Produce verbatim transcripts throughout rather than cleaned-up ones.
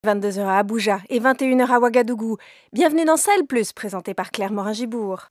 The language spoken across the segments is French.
vingt-deux heures à Abuja et vingt et une heures à Ouagadougou. Bienvenue dans Sahel Plus, présenté par Claire Morin-Gibourg.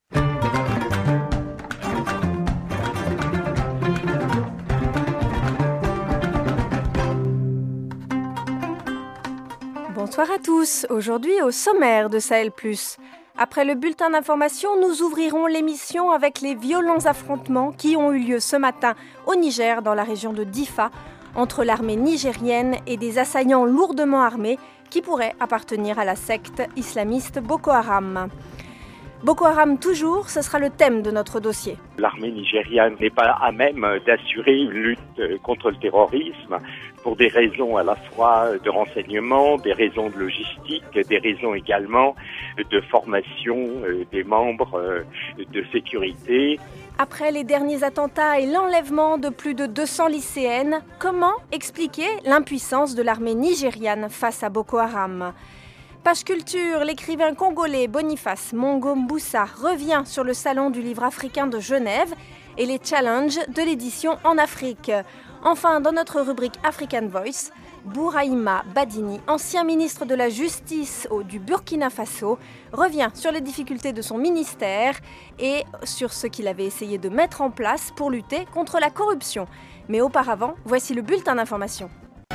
Bonsoir à tous. Aujourd'hui, au sommaire de Sahel Plus. Après le bulletin d'information, nous ouvrirons l'émission avec les violents affrontements qui ont eu lieu ce matin au Niger, dans la région de Difa, entre l'armée nigérienne et des assaillants lourdement armés qui pourraient appartenir à la secte islamiste Boko Haram. Boko Haram toujours, ce sera le thème de notre dossier. L'armée nigériane n'est pas à même d'assurer une lutte contre le terrorisme pour des raisons à la fois de renseignement, des raisons de logistique, des raisons également de formation des membres de sécurité. Après les derniers attentats et l'enlèvement de plus de deux cents lycéennes, comment expliquer l'impuissance de l'armée nigériane face à Boko Haram ? Page Culture, l'écrivain congolais Boniface Mongo Mboussa revient sur le salon du livre africain de Genève et les challenges de l'édition en Afrique. Enfin, dans notre rubrique African Voice, Bouraïma Badini, ancien ministre de la Justice du Burkina Faso, revient sur les difficultés de son ministère et sur ce qu'il avait essayé de mettre en place pour lutter contre la corruption. Mais auparavant, voici le bulletin d'information.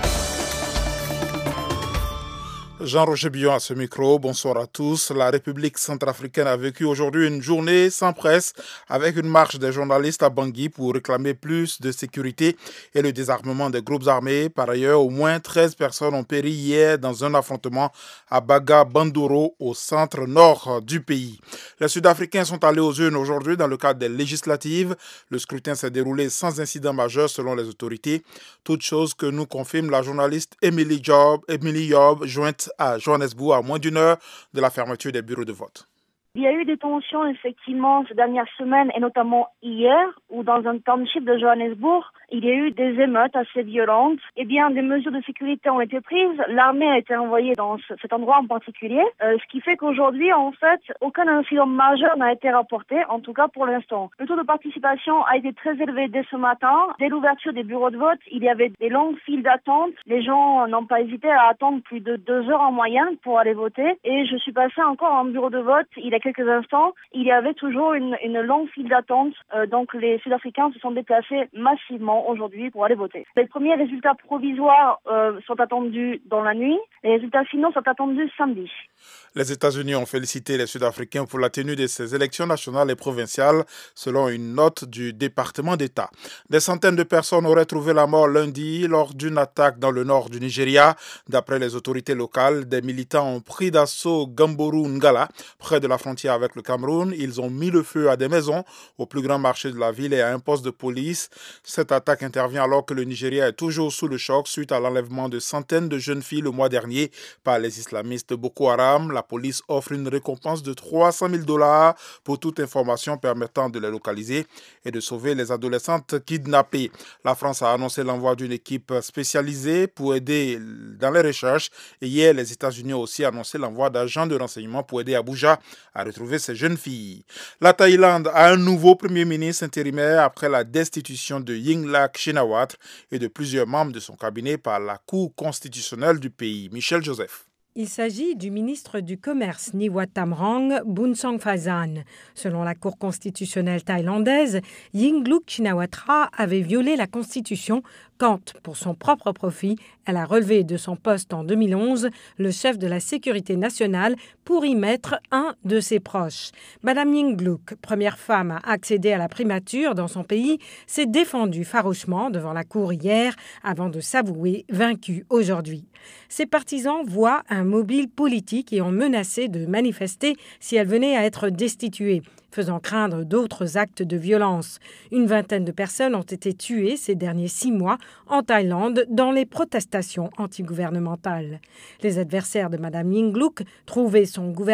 Jean-Roger Billon à ce micro, bonsoir à tous. La République centrafricaine a vécu aujourd'hui une journée sans presse avec une marche des journalistes à Bangui pour réclamer plus de sécurité et le désarmement des groupes armés. Par ailleurs, au moins treize personnes ont péri hier dans un affrontement à Baga-Bandoro au centre-nord du pays. Les Sud-Africains sont allés aux urnes aujourd'hui dans le cadre des législatives. Le scrutin s'est déroulé sans incident majeur selon les autorités. Toute chose que nous confirme la journaliste Emily Job, Emily Yob, jointe à Johannesburg à moins d'une heure de la fermeture des bureaux de vote. Il y a eu des tensions effectivement ces dernières semaines et notamment hier où dans un township de Johannesburg, il y a eu des émeutes assez violentes. Eh bien, des mesures de sécurité ont été prises. L'armée a été envoyée dans ce, cet endroit en particulier, euh, ce qui fait qu'aujourd'hui, en fait, aucun incident majeur n'a été rapporté, en tout cas pour l'instant. Le taux de participation a été très élevé dès ce matin. Dès l'ouverture des bureaux de vote, il y avait des longues files d'attente. Les gens n'ont pas hésité à attendre plus de deux heures en moyenne pour aller voter. Et je suis passée encore en bureau de vote il y a quelques instants. Il y avait toujours une, une longue file d'attente. Euh, donc les Sud-Africains se sont déplacés massivement aujourd'hui pour aller voter. Les premiers résultats provisoires euh, sont attendus dans la nuit. Les résultats finaux sont attendus samedi. Les États-Unis ont félicité les Sud-Africains pour la tenue de ces élections nationales et provinciales, selon une note du département d'État. Des centaines de personnes auraient trouvé la mort lundi lors d'une attaque dans le nord du Nigeria. D'après les autorités locales, des militants ont pris d'assaut Gamboru Ngala, près de la frontière avec le Cameroun. Ils ont mis le feu à des maisons, au plus grand marché de la ville et à un poste de police. Cette attaque intervient alors que le Nigeria est toujours sous le choc suite à l'enlèvement de centaines de jeunes filles le mois dernier par les islamistes Boko Haram. La police offre une récompense de trois cent mille dollars pour toute information permettant de les localiser et de sauver les adolescentes kidnappées. La France a annoncé l'envoi d'une équipe spécialisée pour aider dans les recherches. Et hier, les États-Unis ont aussi annoncé l'envoi d'agents de renseignement pour aider Abuja à retrouver ces jeunes filles. La Thaïlande a un nouveau premier ministre intérimaire après la destitution de Yingluck Shinawatra et de plusieurs membres de son cabinet par la Cour constitutionnelle du pays. Michel Joseph. Il s'agit du ministre du Commerce Niwat Thamrong Boonsongphasan. Selon la Cour constitutionnelle thaïlandaise, Yingluck Shinawatra avait violé la Constitution quand, pour son propre profit, elle a relevé de son poste en deux mille onze le chef de la sécurité nationale pour y mettre un de ses proches. Madame Yingluck, première femme à accéder à la primature dans son pays, s'est défendue farouchement devant la Cour hier avant de s'avouer vaincue aujourd'hui. Ses partisans voient un mobile politique et ont menacé de manifester si elle venait à être destituée, faisant craindre d'autres actes de violence. Une vingtaine de personnes ont été tuées ces derniers six mois en Thaïlande dans les protestations antigouvernementales. Les adversaires de Mme Yingluck trouvaient son gouvernement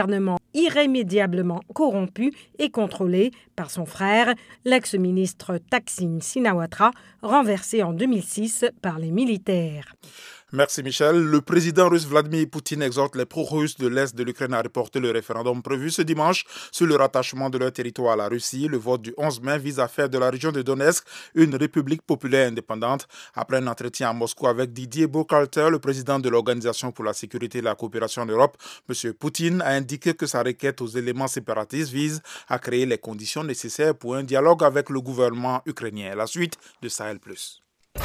irrémédiablement corrompu et contrôlé par son frère, l'ex-ministre Thaksin Shinawatra, renversé en deux mille six par les militaires. Merci Michel. Le président russe Vladimir Poutine exhorte les pro-russes de l'Est de l'Ukraine à reporter le référendum prévu ce dimanche sur le rattachement de leur territoire à la Russie. Le vote du onze mai vise à faire de la région de Donetsk une république populaire indépendante. Après un entretien à Moscou avec Didier Bocalter, le président de l'Organisation pour la sécurité et la coopération en Europe, M. Poutine a indiqué que sa requête aux éléments séparatistes vise à créer les conditions nécessaires pour un dialogue avec le gouvernement ukrainien. La suite de Sahel plus.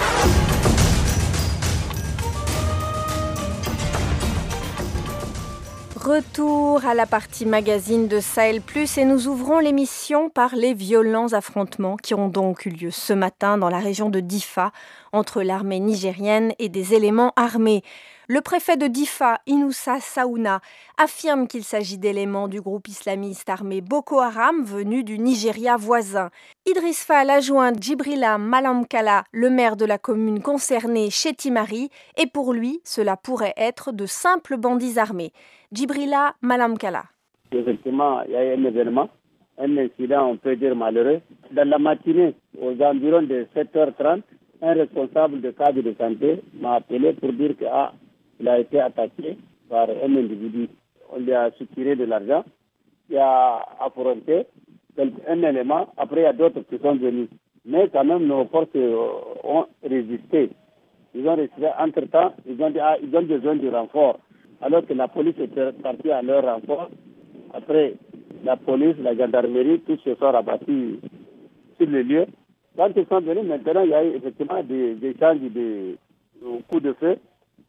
Retour à la partie magazine de Sahel plus et nous ouvrons l'émission par les violents affrontements qui ont donc eu lieu ce matin dans la région de Difa entre l'armée nigérienne et des éléments armés. Le préfet de Difa, Inoussa Saouna, affirme qu'il s'agit d'éléments du groupe islamiste armé Boko Haram venus du Nigeria voisin. Idriss Fall adjoint Djibrila Malamkala, le maire de la commune concernée, Chetimari, et pour lui, cela pourrait être de simples bandits armés. Djibrila Malamkala. Effectivement, il y a un événement, un incident, on peut dire malheureux. Dans la matinée, aux environs de sept heures trente, un responsable de cadre de santé m'a appelé pour dire que ah, il a été attaqué par un individu. On lui a soutenu de l'argent, il a affronté un élément, après il y a d'autres qui sont venus. Mais quand même, nos forces ont résisté. Ils ont résisté. Entre-temps, ils ont dit ah, ils ont besoin de renfort. Alors que la police était partie à leur renfort. Après, la police, la gendarmerie, tous se sont rabattus sur le lieu. Quand ils sont venus, maintenant, il y a eu effectivement des, des échanges de, de coups de feu.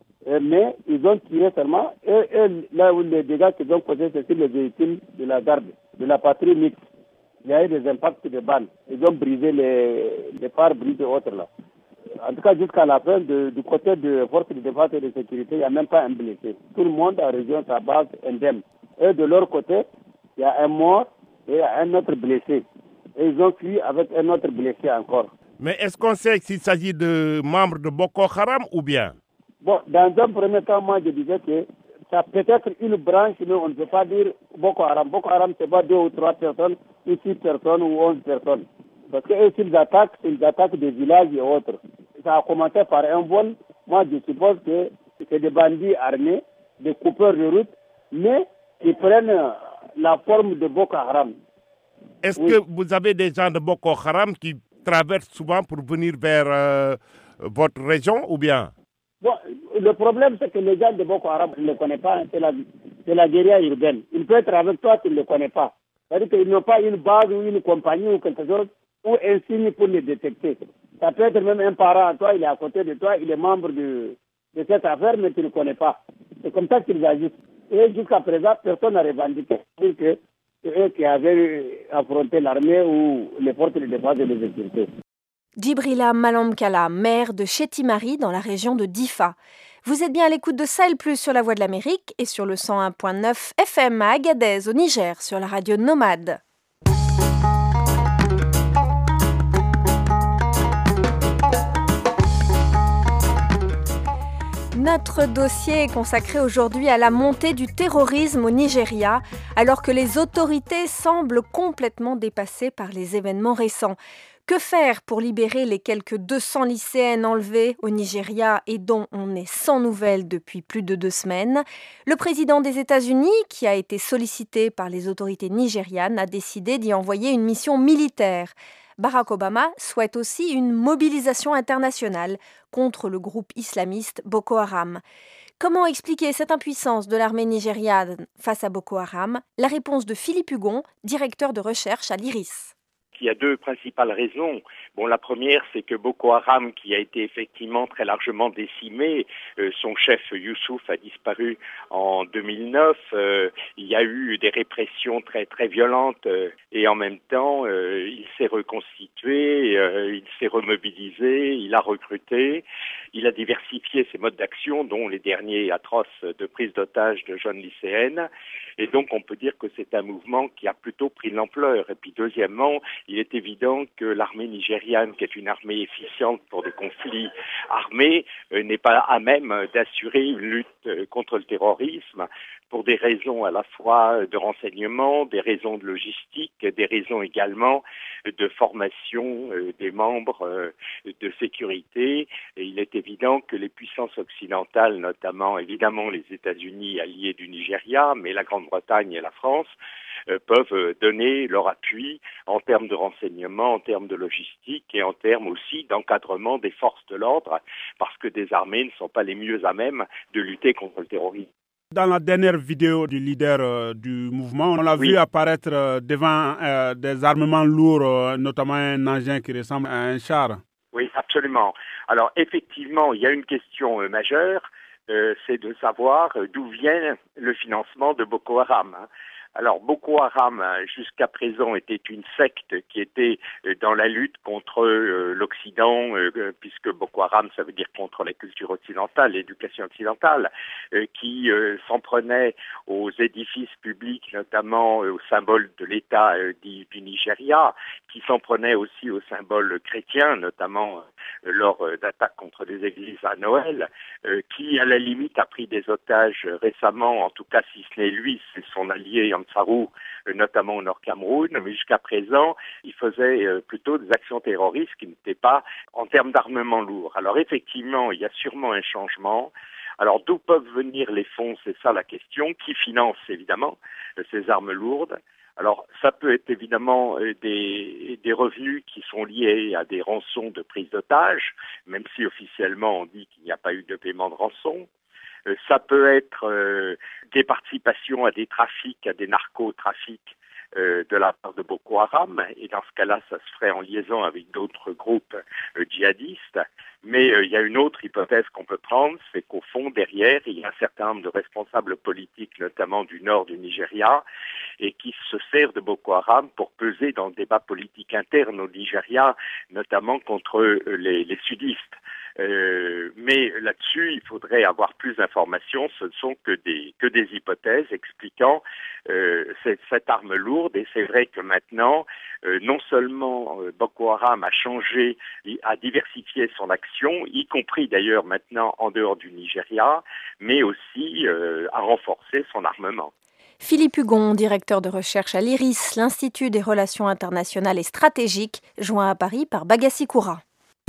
Mais ils ont tiré seulement, et, et là où les dégâts qu'ils ont causés, c'est sur les véhicules de la garde, de la patrouille mixte. Il y a eu des impacts de balles. Ils ont brisé les, les pare-brises et autres là. En tout cas, jusqu'à la fin, de, du côté de forces de défense et de sécurité, il n'y a même pas un blessé. Tout le monde a rejoint sa base indemne. Et de leur côté, il y a un mort et un autre blessé. Et ils ont fui avec un autre blessé encore. Mais est-ce qu'on sait s'il s'agit de membres de Boko Haram ou bien? Bon, dans un premier temps, moi, je disais que ça peut être une branche, mais on ne peut pas dire Boko Haram. Boko Haram, c'est pas deux ou trois personnes, ou six personnes, ou onze personnes. Parce que eux, s'ils attaquent, ils attaquent des villages et autres. Ça a commencé par un vol. Moi, je suppose que c'est des bandits armés, des coupeurs de route, mais qui prennent la forme de Boko Haram. Est-ce oui. que vous avez des gens de Boko Haram qui traversent souvent pour venir vers euh, votre région ou bien? Bon, le problème, c'est que les gens de Boko Haram, ils ne les connaissent pas. C'est la, c'est la guérilla urbaine. Il peut être avec toi, tu ne le connais pas. C'est-à-dire qu'ils n'ont pas une base ou une compagnie ou quelque chose ou un signe pour les détecter. Ça peut être même un parent à toi, il est à côté de toi, il est membre de, de cette affaire, mais tu ne le connais pas. C'est comme ça qu'ils agissent. Et jusqu'à présent, personne n'a revendiqué que c'est eux qui avaient affronté l'armée ou les forces de défense et de sécurité. Djibrila Malamkala, maire de Chetimari dans la région de Difa. Vous êtes bien à l'écoute de Sahel plus sur la Voix de l'Amérique et sur le cent un virgule neuf F M à Agadez au Niger sur la radio Nomade. Notre dossier est consacré aujourd'hui à la montée du terrorisme au Nigeria, alors que les autorités semblent complètement dépassées par les événements récents. Que faire pour libérer les quelques deux cents lycéennes enlevées au Nigeria et dont on est sans nouvelles depuis plus de deux semaines? Le président des États-Unis, qui a été sollicité par les autorités nigérianes, a décidé d'y envoyer une mission militaire. Barack Obama souhaite aussi une mobilisation internationale contre le groupe islamiste Boko Haram. Comment expliquer cette impuissance de l'armée nigériane face à Boko Haram? La réponse de Philippe Hugon, directeur de recherche à l'I R I S. Il y a deux principales raisons. Bon, la première, c'est que Boko Haram, qui a été effectivement très largement décimé, euh, son chef Youssouf a disparu en deux mille neuf. Euh, il y a eu des répressions très très violentes euh, et en même temps, euh, il s'est reconstitué, euh, il s'est remobilisé, il a recruté, il a diversifié ses modes d'action, dont les derniers atroces de prise d'otages de jeunes lycéennes. Et donc, on peut dire que c'est un mouvement qui a plutôt pris l'ampleur. Et puis, deuxièmement, il est évident que l'armée nigériane, qui est une armée efficiente pour des conflits armés, euh, n'est pas à même d'assurer une lutte euh, contre le terrorisme. pour des raisons à la fois de renseignement, des raisons de logistique, des raisons également de formation des membres de sécurité. Et il est évident que les puissances occidentales, notamment évidemment les États-Unis alliés du Nigeria, mais la Grande-Bretagne et la France, euh, peuvent donner leur appui en termes de renseignement, en termes de logistique et en termes aussi d'encadrement des forces de l'ordre, parce que des armées ne sont pas les mieux à même de lutter contre le terrorisme. Dans la dernière vidéo du leader euh, du mouvement, on l'a oui. vu apparaître euh, devant euh, des armements lourds, euh, notamment un engin qui ressemble à un char. Oui, absolument. Alors effectivement, il y a une question euh, majeure, euh, c'est de savoir euh, d'où vient le financement de Boko Haram. Hein. Alors Boko Haram, jusqu'à présent, était une secte qui était dans la lutte contre euh, l'Occident, euh, puisque Boko Haram, ça veut dire contre la culture occidentale, l'éducation occidentale, euh, qui euh, s'en prenait aux édifices publics, notamment euh, aux symboles de l'État euh, du, du Nigeria, qui s'en prenait aussi aux symboles chrétiens, notamment euh, lors euh, d'attaques contre des églises à Noël, euh, qui à la limite a pris des otages euh, récemment, en tout cas si ce n'est lui, c'est son allié en Sarou, notamment au Nord Cameroun, mais jusqu'à présent, il faisait euh, plutôt des actions terroristes qui n'étaient pas en termes d'armement lourd. Alors effectivement, il y a sûrement un changement. Alors d'où peuvent venir les fonds, c'est ça la question, qui finance évidemment euh, ces armes lourdes. Alors ça peut être évidemment euh, des, des revenus qui sont liés à des rançons de prise d'otages, même si officiellement on dit qu'il n'y a pas eu de paiement de rançon. Ça peut être euh, des participations à des trafics, à des narcotrafics euh, de la part de Boko Haram. Et dans ce cas-là, ça se ferait en liaison avec d'autres groupes euh, djihadistes. Mais euh, il y a une autre hypothèse qu'on peut prendre, c'est qu'au fond, derrière, il y a un certain nombre de responsables politiques, notamment du nord du Nigeria, et qui se servent de Boko Haram pour peser dans le débat politique interne au Nigeria, notamment contre euh, les, les sudistes. Euh, mais là-dessus, il faudrait avoir plus d'informations. Ce ne sont que des que des hypothèses expliquant euh, cette, cette arme lourde. Et c'est vrai que maintenant, euh, non seulement euh, Boko Haram a changé, a diversifié son action, y compris d'ailleurs maintenant en dehors du Nigeria, mais aussi euh, a renforcé son armement. Philippe Hugon, directeur de recherche à l'I R I S, l'Institut des relations internationales et stratégiques, joint à Paris par Bagassi Koura.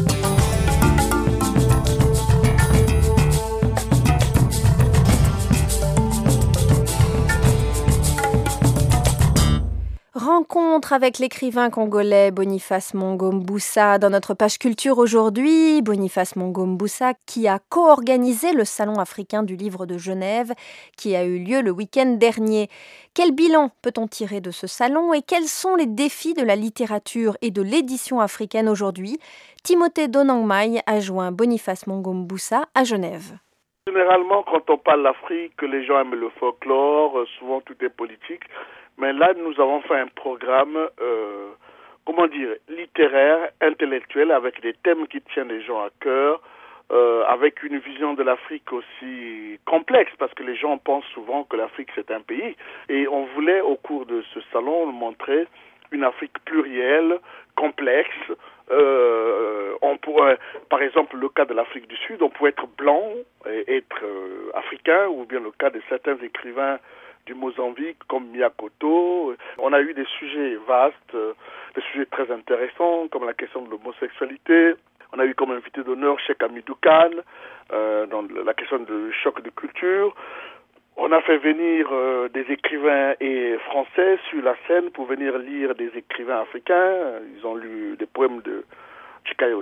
Rencontre avec l'écrivain congolais Boniface Mongo-Mbusa dans notre page culture aujourd'hui. Boniface Mongo-Mbusa qui a co-organisé le Salon africain du livre de Genève qui a eu lieu le week-end dernier. Quel bilan peut-on tirer de ce salon et quels sont les défis de la littérature et de l'édition africaine aujourd'hui? Timothée Donangmai a joint Boniface Mongo-Mbusa à Genève. Généralement, quand on parle d'Afrique, les gens aiment le folklore, souvent tout est politique. Mais là, nous avons fait un programme, euh, comment dire, littéraire, intellectuel, avec des thèmes qui tiennent les gens à cœur, euh, avec une vision de l'Afrique aussi complexe, parce que les gens pensent souvent que l'Afrique, c'est un pays. Et on voulait, au cours de ce salon, montrer une Afrique plurielle, complexe. Euh, on pourrait, par exemple, le cas de l'Afrique du Sud, on pourrait être blanc et être euh, africain, ou bien le cas de certains écrivains du Mozambique comme Miyakoto. On a eu des sujets vastes, des sujets très intéressants comme la question de l'homosexualité. On a eu comme invité d'honneur Cheikh Hamidou Kane euh, dans la question du choc de culture. On a fait venir euh, des écrivains et français sur la scène pour venir lire des écrivains africains. Ils ont lu des poèmes de Chikayo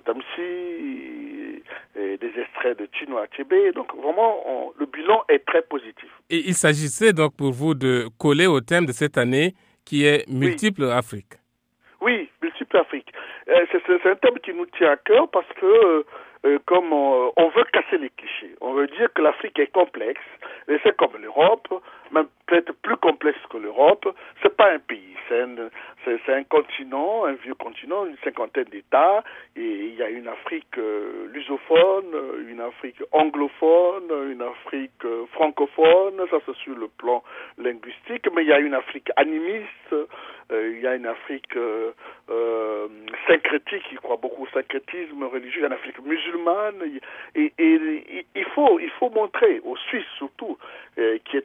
Tamsi, et des extraits de Chinua Achebe. Donc vraiment, on, le bilan est très positif. Et il s'agissait donc pour vous de coller au thème de cette année qui est Multiple oui. Afrique. Oui, Multiple Afrique. Euh, c'est, c'est un thème qui nous tient à cœur parce que euh, comme on, on veut casser les clichés, on veut dire que l'Afrique est complexe, et c'est comme l'Europe, même peut-être plus complexe que l'Europe. C'est pas un pays, c'est un, c'est, c'est un continent, un vieux continent, une cinquantaine d'États, et il y a une Afrique euh, lusophone, une Afrique anglophone, une Afrique euh, francophone, ça c'est sur le plan linguistique, mais il y a une Afrique animiste, euh, il y a une Afrique euh, euh, syncrétique, qui croit beaucoup au syncrétisme religieux, il y a une Afrique musulmane, et, et, et il faut il faut montrer aux Suisses surtout, euh, qui est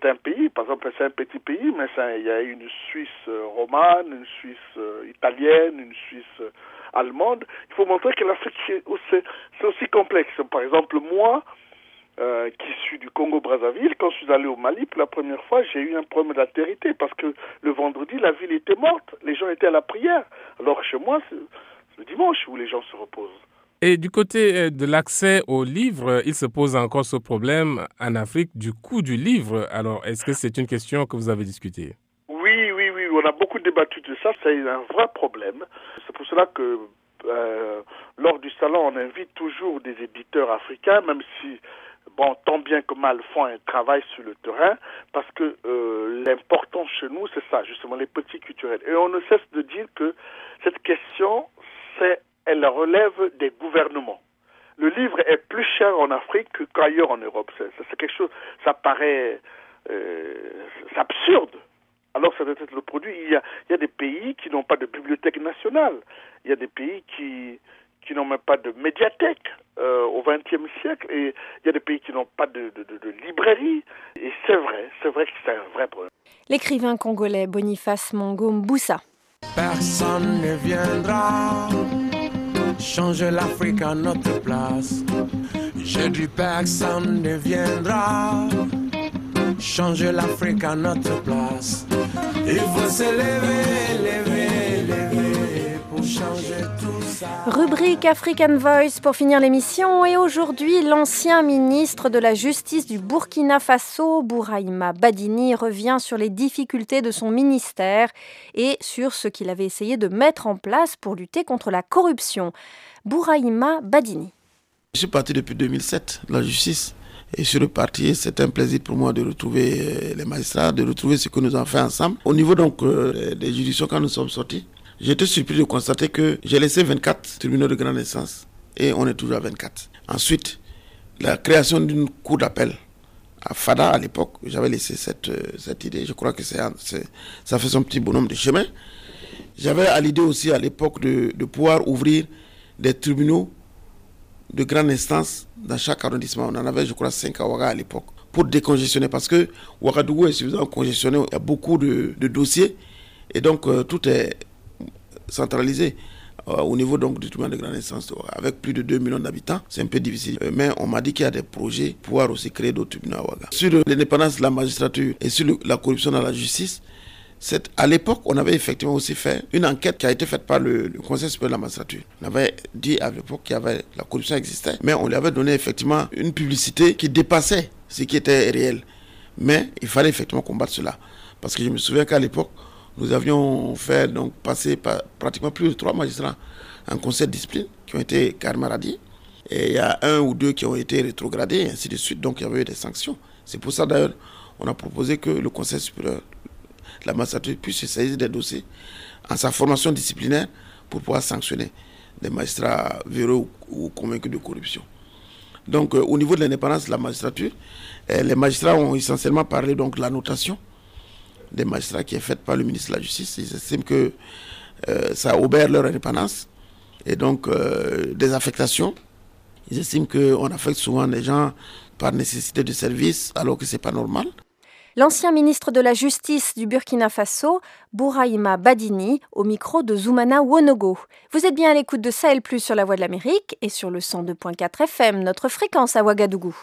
c'est un pays, par exemple, c'est un petit pays, mais ça, il y a une Suisse euh, romane, une Suisse euh, italienne, une Suisse euh, allemande. Il faut montrer que l'Afrique, c'est aussi, c'est aussi complexe. Par exemple, moi, euh, qui suis du Congo-Brazzaville, quand je suis allé au Mali pour la première fois, j'ai eu un problème d'altérité parce que le vendredi, la ville était morte. Les gens étaient à la prière. Alors chez moi, c'est le dimanche où les gens se reposent. Et du côté de l'accès aux livres, il se pose encore ce problème en Afrique du coût du livre. Alors, est-ce que c'est une question que vous avez discutée? Oui, oui, oui, on a beaucoup débattu de ça. C'est un vrai problème. C'est pour cela que euh, lors du salon, on invite toujours des éditeurs africains, même si, bon, tant bien que mal font un travail sur le terrain, parce que euh, l'important chez nous, c'est ça, justement, les petits culturels. Et on ne cesse de dire que cette question, c'est elle relève des gouvernements. Le livre est plus cher en Afrique qu'ailleurs en Europe. C'est, c'est quelque chose, ça paraît euh, c'est absurde. Alors ça doit être le produit. Il y a, il y a des pays qui n'ont pas de bibliothèque nationale. Il y a des pays qui, qui n'ont même pas de médiathèque euh, au vingtième siècle. Et il y a des pays qui n'ont pas de, de, de, de librairie. Et c'est vrai, c'est vrai que c'est un vrai problème. L'écrivain congolais Boniface Mongo Mboussa. Personne ne viendra changer l'Afrique à notre place. J'ai dit personne ne viendra changer l'Afrique à notre place. Il faut se lever, lever, lever pour changer tout ça. Rubrique African Voice pour finir l'émission. Et aujourd'hui, l'ancien ministre de la Justice du Burkina Faso, Bourahima Badini, revient sur les difficultés de son ministère et sur ce qu'il avait essayé de mettre en place pour lutter contre la corruption. Bourahima Badini. Je suis parti depuis deux mille sept de la justice. Et sur le parti, c'est un plaisir pour moi de retrouver les magistrats, de retrouver ce que nous avons fait ensemble. Au niveau donc euh, des juridictions, quand nous sommes sortis, j'ai été surpris de constater que j'ai laissé vingt-quatre tribunaux de grande instance et on est toujours à vingt-quatre. Ensuite, la création d'une cour d'appel à Fada à l'époque, j'avais laissé cette, euh, cette idée. Je crois que c'est, c'est, ça fait son petit bonhomme de chemin. J'avais à l'idée aussi à l'époque de, de pouvoir ouvrir des tribunaux de grande instance dans chaque arrondissement. On en avait, je crois, cinq à Ouaga à l'époque, pour décongestionner, parce que Ouagadougou est suffisamment congestionné, il y a beaucoup de, de dossiers, et donc euh, tout est centralisé euh, au niveau donc, du tribunal de grande instance. Avec plus de deux millions d'habitants, c'est un peu difficile. Euh, mais on m'a dit qu'il y a des projets pour pouvoir aussi créer d'autres tribunaux à Ouaga. Sur l'indépendance de la magistrature et sur le, la corruption dans la justice, c'est, à l'époque, on avait effectivement aussi fait une enquête qui a été faite par le, le Conseil supérieur de la magistrature. On avait dit à l'époque qu'il y avait la corruption existait, mais on lui avait donné effectivement une publicité qui dépassait ce qui était réel. Mais il fallait effectivement combattre cela. Parce que je me souviens qu'à l'époque, nous avions fait donc passer par pratiquement plus de trois magistrats en conseil de discipline qui ont été carrément radiés. Et il y a un ou deux qui ont été rétrogradés, et ainsi de suite. Donc il y avait eu des sanctions. C'est pour ça d'ailleurs on a proposé que le Conseil supérieur la magistrature puisse se saisir des dossiers en sa formation disciplinaire pour pouvoir sanctionner des magistrats véreux ou, ou convaincus de corruption. Donc, euh, au niveau de l'indépendance de la magistrature, euh, les magistrats ont essentiellement parlé donc, de la notation des magistrats qui est faite par le ministre de la Justice. Ils estiment que euh, ça obère leur indépendance et donc euh, des affectations. Ils estiment qu'on affecte souvent les gens par nécessité de service alors que ce n'est pas normal. L'ancien ministre de la Justice du Burkina Faso, Bourahima Badini, au micro de Zoumana Wonogo. Vous êtes bien à l'écoute de Sahel Plus sur la Voix de l'Amérique et sur le cent deux virgule quatre F M, notre fréquence à Ouagadougou.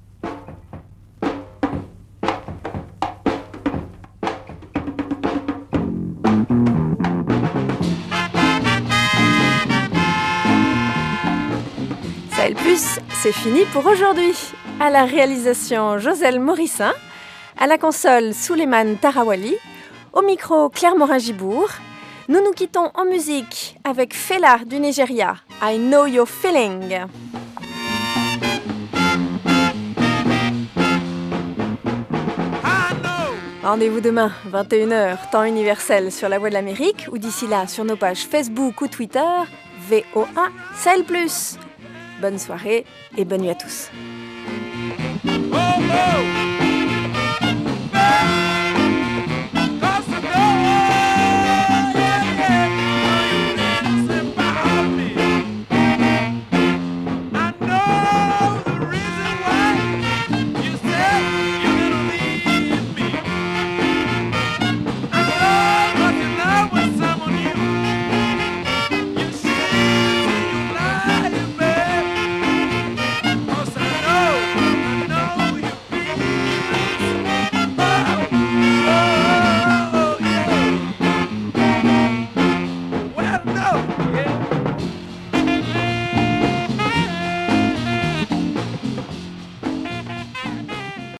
Sahel Plus, c'est fini pour aujourd'hui. À la réalisation, Joselle Morissin. À la console, Souleymane Tarawali. Au micro, Claire Morin-Gibourg. Nous nous quittons en musique avec Fela du Nigeria. I Know Your Feeling. Rendez-vous demain, vingt et une heures, temps universel sur la Voix de l'Amérique ou d'ici là sur nos pages Facebook ou Twitter, V O A Sahel Plus. Bonne soirée et bonne nuit à tous. Oh, oh